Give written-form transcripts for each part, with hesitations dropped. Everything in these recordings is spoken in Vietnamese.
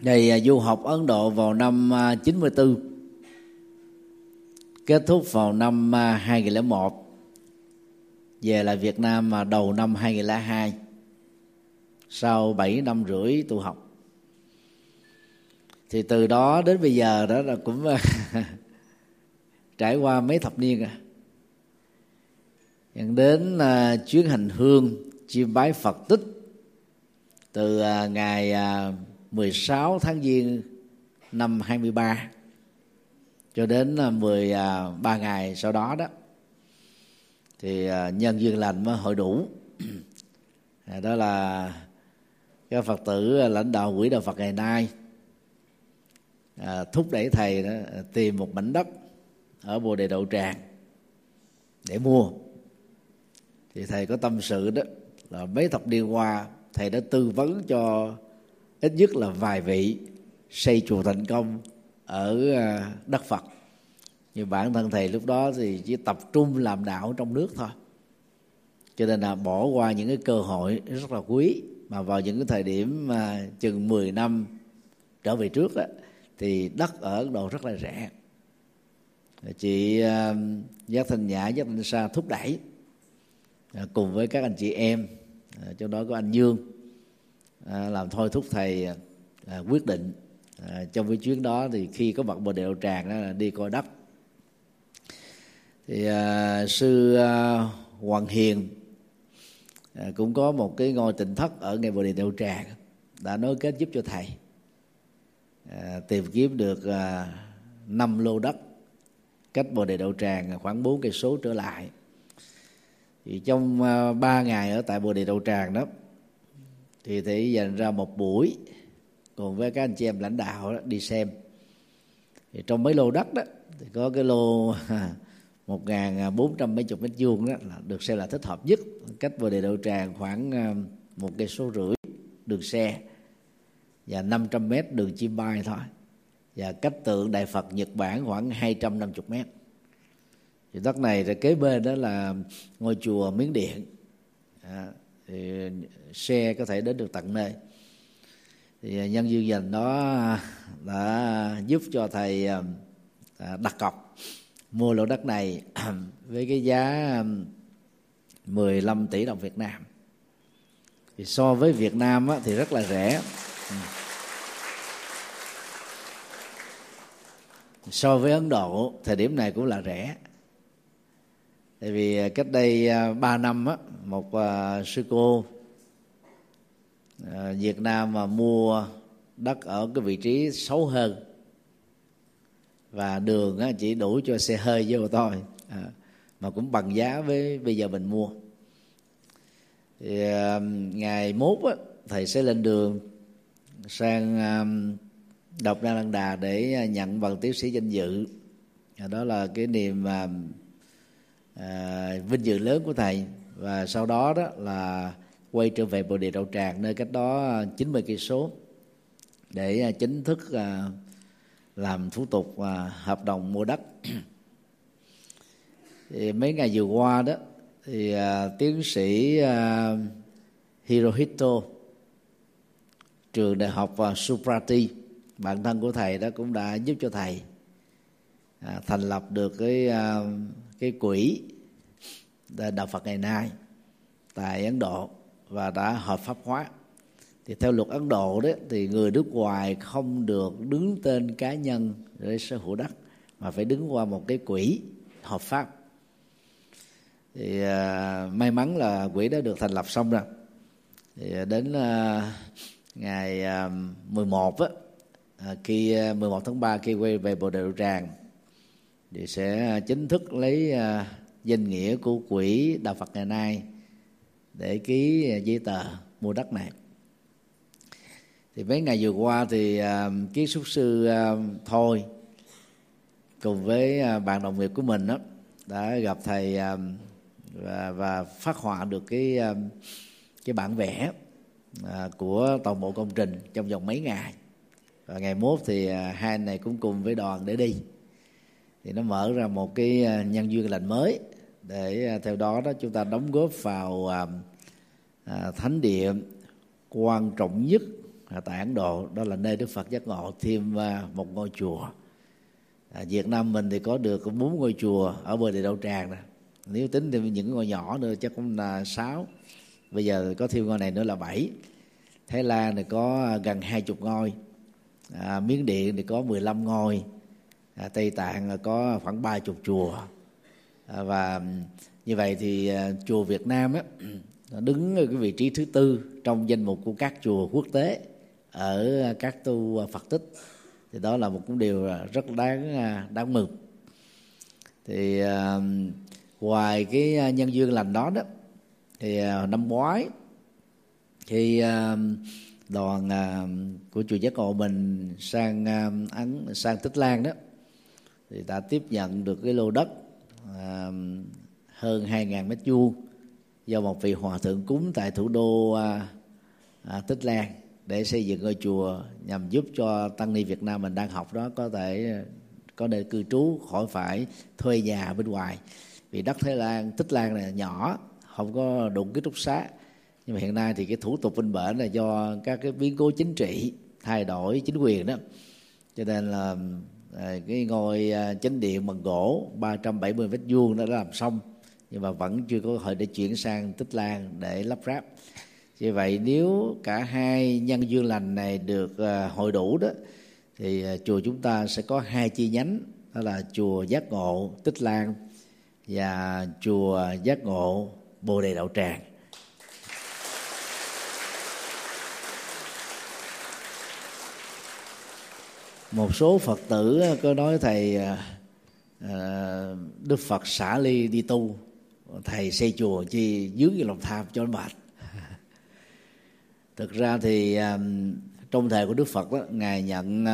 Thầy du học Ấn Độ vào năm 94, kết thúc vào năm 2001, về lại Việt Nam đầu năm 2002 sau 7 năm rưỡi tu học. Thì từ đó đến bây giờ đó là cũng trải qua mấy thập niên dẫn đến chuyến hành hương chiêm bái Phật tích từ ngày 16 tháng Giêng năm 23 cho đến 13 ngày sau đó đó, thì nhân duyên lành mới hội đủ. Đó là các Phật tử lãnh đạo Quỹ Đạo Phật ngày nay thúc đẩy thầy đó tìm một mảnh đất ở Bồ Đề Đậu Tràng để mua. Thì thầy có tâm sự đó là mấy thập niên qua thầy đã tư vấn cho ít nhất là vài vị xây chùa thành công ở đất Phật, nhưng bản thân thầy lúc đó thì chỉ tập trung làm đạo trong nước thôi, cho nên là bỏ qua những cái cơ hội rất là quý. Mà vào những cái thời điểm chừng 10 năm trở về trước đó, thì đất ở Ấn Độ rất là rẻ. Chị Giác Thanh Nhã, Giác Thanh Sa thúc đẩy cùng với các anh chị em, trong đó có anh Dương, làm thôi thúc thầy quyết định trong cái chuyến đó. Thì khi có mặt Bồ Đề Đậu Tràng đó là đi coi đất. Thì sư Hoàng Hiền cũng có một cái ngôi tịnh thất ở ngay Bồ Đề Đậu Tràng, đã nối kết giúp cho thầy tìm kiếm được 5 lô đất cách Bồ Đề Đậu Tràng khoảng 4 cây số trở lại. Thì trong 3 ngày ở tại Bồ Đề Đậu Tràng đó, thì thầy dành ra một buổi cùng với các anh chị em lãnh đạo đó, đi xem. Thì trong mấy lô đất đó thì có cái lô 1.400 mấy chục mét vuông đó là được xem là thích hợp nhất, cách Bồ Đề Đậu Tràng khoảng 1,5 cây số đường xe và 500 mét đường chim bay thôi, và cách tượng Đại Phật Nhật Bản khoảng 250 mét. Thì đất này thì kế bên đó là ngôi chùa Miến Điện, thì xe có thể đến được tận nơi. Thì nhân duyên dành đó đã giúp cho thầy đặt cọc mua lô đất này với cái giá 15 tỷ đồng Việt Nam. Thì so với Việt Nam thì rất là rẻ. So với Ấn Độ thời điểm này cũng là rẻ. Tại vì cách đây 3 năm một sư cô Việt Nam mà mua đất ở cái vị trí xấu hơn, và đường chỉ đủ cho xe hơi với ô tô thôi, mà cũng bằng giá với bây giờ mình mua. Thì ngày mốt thầy sẽ lên đường sang Độc Đa Lăng Đà để nhận bằng tiến sĩ danh dự. Đó là cái niềm vinh dự lớn của thầy. Và sau đó đó là quay trở về Bồ Đề Đậu Tràng, nơi cách đó 90 cây số, để chính thức làm thủ tục hợp đồng mua đất. Thì mấy ngày vừa qua đó thì tiến sĩ Hirohito, trường đại học Suprati, bạn thân của thầy đó, cũng đã giúp cho thầy thành lập được cái quỹ Đạo Phật ngày nay tại Ấn Độ và đã hợp pháp hóa. Thì theo luật Ấn Độ đó, thì người nước ngoài không được đứng tên cá nhân để sở hữu đất, mà phải đứng qua một cái quỹ hợp pháp. Thì may mắn là quỹ đó được thành lập xong rồi. Thì đến ngày 11 khi 11 tháng 3 khi quay về Bồ Đề Đậu Tràng, thì sẽ chính thức lấy danh nghĩa của quỹ Đạo Phật ngày nay để ký giấy tờ mua đất này. Thì mấy ngày vừa qua thì kiến trúc sư Thôi cùng với bạn đồng nghiệp của mình đó, đã gặp thầy và phát họa được cái bản vẽ của toàn bộ công trình trong vòng mấy ngày. Và ngày mốt thì hai anh này cũng cùng với đoàn để đi. Thì nó mở ra một cái nhân duyên lành mới, để theo đó chúng ta đóng góp vào thánh địa quan trọng nhất tại Ấn Độ, đó là nơi Đức Phật giác ngộ, thêm một ngôi chùa. Việt Nam mình thì có được 4 ngôi chùa ở bờ Địa Đậu Tràng nè, nếu tính thêm những ngôi nhỏ nữa chắc cũng là 6, bây giờ có thêm ngôi này nữa là 7. Thái Lan thì có gần 20 ngôi, Miến Điện thì có 15 ngôi, Tây Tạng có khoảng 30 chùa. Và như vậy thì chùa Việt Nam á, nó đứng ở cái vị trí thứ 4 trong danh mục của các chùa quốc tế ở các tu Phật tích. Thì đó là một cũng điều rất đáng mừng. Thì ngoài cái nhân duyên lành đó thì năm ngoái khi đoàn của chùa Giác Ngộ mình sang Tích Lan đó, thì đã tiếp nhận được cái lô đất hơn 2.000 mét vuông do một vị hòa thượng cúng tại thủ đô Tích Lan để xây dựng ngôi chùa, nhằm giúp cho tăng ni Việt Nam mình đang học đó có thể có nơi cư trú, khỏi phải thuê nhà bên ngoài. Vì đất Tích Lan này nhỏ, không có đủ ký túc xá, nhưng mà hiện nay thì cái thủ tục bên bển là do các cái biến cố chính trị, thay đổi chính quyền đó, cho nên là cái ngôi chánh điện bằng gỗ 370 mét vuông đã làm xong, nhưng mà vẫn chưa có cơ hội để chuyển sang Tích Lan để lắp ráp. Vì vậy nếu cả hai nhân duyên lành này được hội đủ đó, thì chùa chúng ta sẽ có 2 chi nhánh, đó là chùa Giác Ngộ Tích Lan và chùa Giác Ngộ Bồ Đề Đậu Tràng. Một số Phật tử có nói thầy Đức Phật xả ly đi tu, thầy xây chùa chi dướng cái lòng tham cho nó mệt. Thực ra thì trong thời của Đức Phật đó, Ngài nhận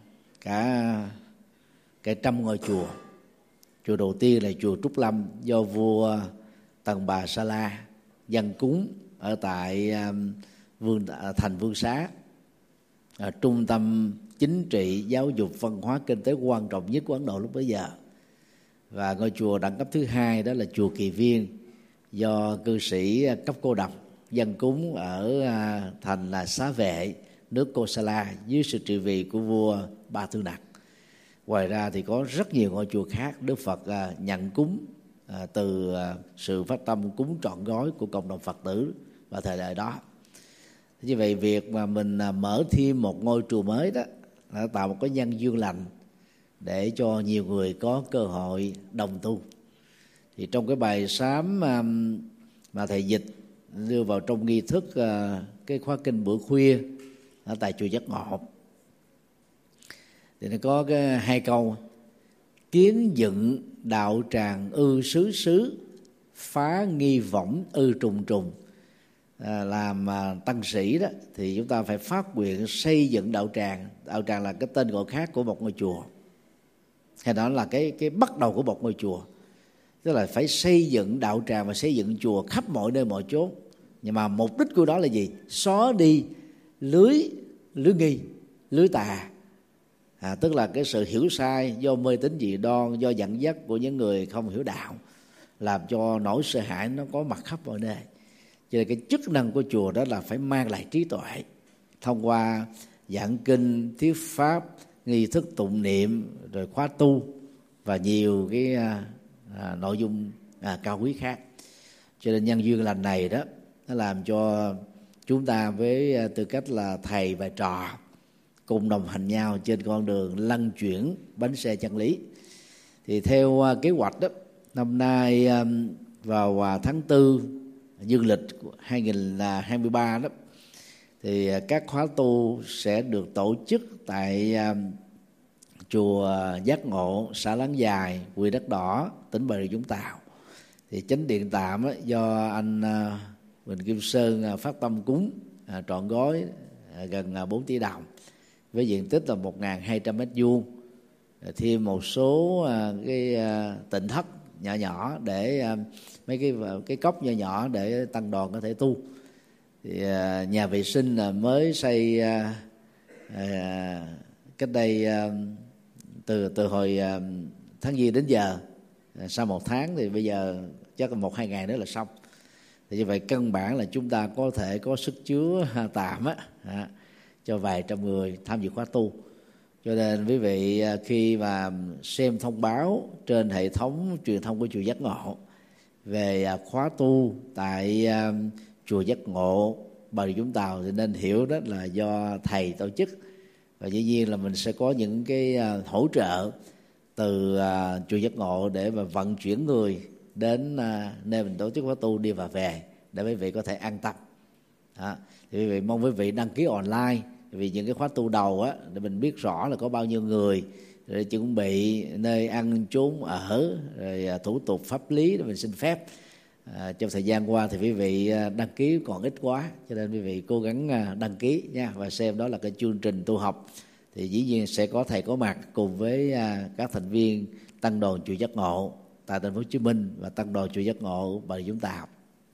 cả 100 ngôi chùa. Chùa đầu tiên là chùa Trúc Lâm do vua Tần Bà Sa La dâng cúng ở tại thành Vương Xá, trung tâm chính trị, giáo dục, văn hóa, kinh tế quan trọng nhất của Ấn Độ lúc bấy giờ. Và ngôi chùa đẳng cấp thứ 2 đó là chùa Kỳ Viên do cư sĩ cấp cô độc dâng cúng ở thành là Xá Vệ, nước Kosala dưới sự trị vì của vua Ba Tư Nặc. Ngoài ra thì có rất nhiều ngôi chùa khác Đức Phật nhận cúng từ sự phát tâm cúng trọn gói của cộng đồng Phật tử vào thời đại đó. Như vậy việc mà mình mở thêm một ngôi chùa mới đó đã tạo một cái nhân duyên lành để cho nhiều người có cơ hội đồng tu. Thì trong cái bài sám mà thầy dịch đưa vào trong nghi thức cái khóa kinh bữa khuya ở tại chùa Giác Ngộ, thì nó có cái 2 câu: kiến dựng đạo tràng ư xứ xứ, phá nghi võng ư trùng trùng. Làm tăng sĩ đó thì chúng ta phải phát nguyện xây dựng đạo tràng. Đạo tràng là cái tên gọi khác của một ngôi chùa, hay đó là cái bắt đầu của một ngôi chùa. Tức là phải xây dựng đạo tràng và xây dựng chùa khắp mọi nơi mọi chốn. Nhưng mà mục đích của đó là gì? Xóa đi lưới nghi, lưới tà, tức là cái sự hiểu sai do mê tín dị đoan, do dẫn dắt của những người không hiểu đạo, làm cho nỗi sợ hãi nó có mặt khắp mọi nơi. Cho nên cái chức năng của chùa đó là phải mang lại trí tuệ thông qua giảng kinh, thuyết pháp, nghi thức tụng niệm, rồi khóa tu và nhiều cái nội dung cao quý khác. Cho nên nhân duyên lành này đó, nó làm cho chúng ta với tư cách là thầy và trò cùng đồng hành nhau trên con đường lăn chuyển bánh xe chân lý. Thì theo kế hoạch đó, năm nay vào tháng 4 dương lịch 2023 đó, thì các khóa tu sẽ được tổ chức tại chùa Giác Ngộ, xã Láng Dài, huyện Đất Đỏ, tỉnh Bà Rịa Vũng Tàu. Thì chánh điện tạm do anh Huỳnh Kim Sơn phát tâm cúng trọn gói gần 4 tỷ đồng với diện tích là 1.200 mét vuông, thêm một số cái tịnh thất nhỏ nhỏ để mấy cái cốc nhỏ nhỏ để tăng đoàn có thể tu. Thì nhà vệ sinh mới xây cách đây từ hồi tháng Giêng đến giờ, sau 1 tháng thì bây giờ chắc là 1-2 ngày nữa là xong. Thì như vậy căn bản là chúng ta có thể có sức chứa tạm cho vài trăm người tham dự khóa tu. Cho nên quý vị khi mà xem thông báo trên hệ thống truyền thông của chùa Giác Ngộ về khóa tu tại chùa Giác Ngộ Bà Rịa Vũng Tàu thì nên hiểu đó là do thầy tổ chức, và dĩ nhiên là mình sẽ có những cái hỗ trợ từ chùa Giác Ngộ để mà vận chuyển người đến nơi mình tổ chức khóa tu đi và về, để quý vị có thể an tâm. Thì quý vị mong quý vị đăng ký online, vì những cái khóa tu đầu á, để mình biết rõ là có bao nhiêu người, rồi chuẩn bị nơi ăn chốn ở, rồi thủ tục pháp lý để mình xin phép. Trong thời gian qua thì quý vị đăng ký còn ít quá, cho nên quý vị cố gắng đăng ký nha, và xem đó là cái chương trình tu học. Thì dĩ nhiên sẽ có thầy có mặt cùng với các thành viên tăng đoàn chùa Giác Ngộ tại thành phố Hồ Chí Minh và tăng đoàn chùa Giác Ngộ Bà Rịa Vũng Tàu.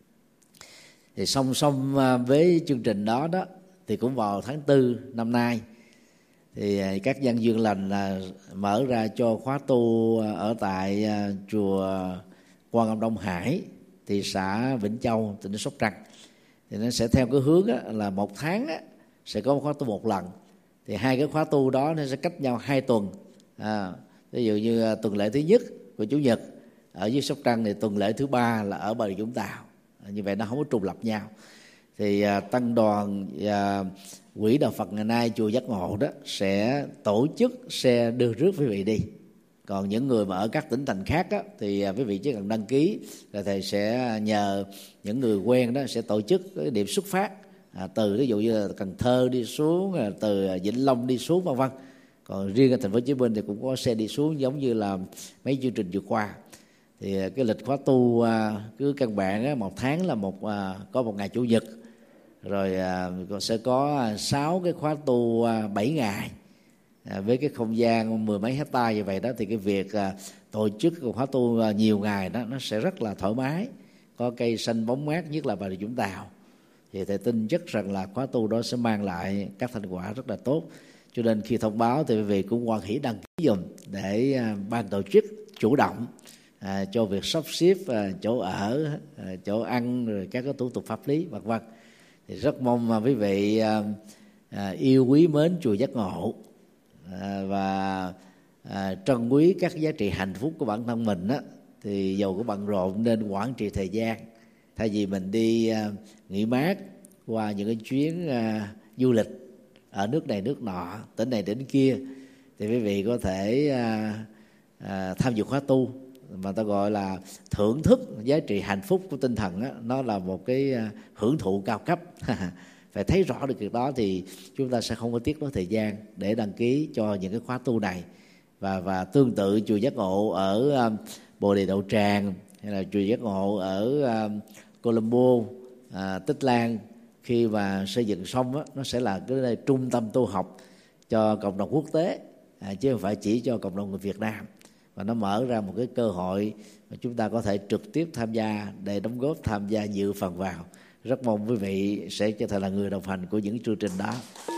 Thì song song với chương trình đó thì cũng vào tháng 4 năm nay thì các nhân duyên lành mở ra cho khóa tu ở tại chùa Quan Âm Đông Hải, thị xã Vĩnh Châu, tỉnh Sóc Trăng. Thì nó sẽ theo cái hướng là một tháng sẽ có một khóa tu một lần. Thì hai cái khóa tu đó nó sẽ cách nhau 2 tuần. Ví dụ như tuần lễ thứ nhất của Chủ nhật ở dưới Sóc Trăng, thì tuần lễ thứ 3 là ở Bà Rịa Vũng Tàu. Như vậy nó không có trùng lập nhau. Thì tăng đoàn và quỹ đạo Phật ngày nay chùa Giác Ngộ đó sẽ tổ chức xe đưa rước quý vị đi. Còn những người mà ở các tỉnh thành khác thì quý vị chỉ cần đăng ký là thầy sẽ nhờ những người quen đó sẽ tổ chức cái điểm xuất phát từ ví dụ như là Cần Thơ đi xuống, từ Vĩnh Long đi xuống vân vân. Còn riêng ở thành phố Hồ Chí Minh thì cũng có xe đi xuống giống như là mấy chương trình vừa qua. Thì cái lịch khóa tu cứ căn bản một tháng là có một ngày Chủ nhật, rồi sẽ có 6 cái khóa tu 7 ngày với cái không gian 10 mấy hectare như vậy đó. Thì cái việc tổ chức khóa tu nhiều ngày đó nó sẽ rất là thoải mái, có cây xanh bóng mát, nhất là Bà Rịa Vũng Tàu. Thì thầy tin chắc rằng là khóa tu đó sẽ mang lại các thành quả rất là tốt. Cho nên khi thông báo thì quý vị cũng hoan hỷ đăng ký dùm để ban tổ chức chủ động cho việc sắp xếp chỗ ở, chỗ ăn, rồi các cái thủ tục pháp lý vân vân. Thì rất mong mà quý vị yêu quý mến chùa Giác Ngộ và trân quý các giá trị hạnh phúc của bản thân mình thì dầu có bận rộn nên quản trị thời gian. Thay vì mình đi nghỉ mát qua những cái chuyến du lịch ở nước này nước nọ, tỉnh này tỉnh kia, thì quý vị có thể tham dự khóa tu mà ta gọi là thưởng thức giá trị hạnh phúc của tinh thần nó là một cái hưởng thụ cao cấp. Phải thấy rõ được việc đó thì chúng ta sẽ không có tiếc nuối thời gian để đăng ký cho những cái khóa tu này. Và tương tự chùa Giác Ngộ ở Bồ Đề Đậu Tràng, hay là chùa Giác Ngộ ở Colombo, Tích Lan, khi mà xây dựng xong nó sẽ là cái nơi trung tâm tu học cho cộng đồng quốc tế, chứ không phải chỉ cho cộng đồng người Việt Nam. Và nó mở ra một cái cơ hội mà chúng ta có thể trực tiếp tham gia để đóng góp, tham gia dự phần vào. Rất mong quý vị sẽ trở thành là người đồng hành của những chương trình đó.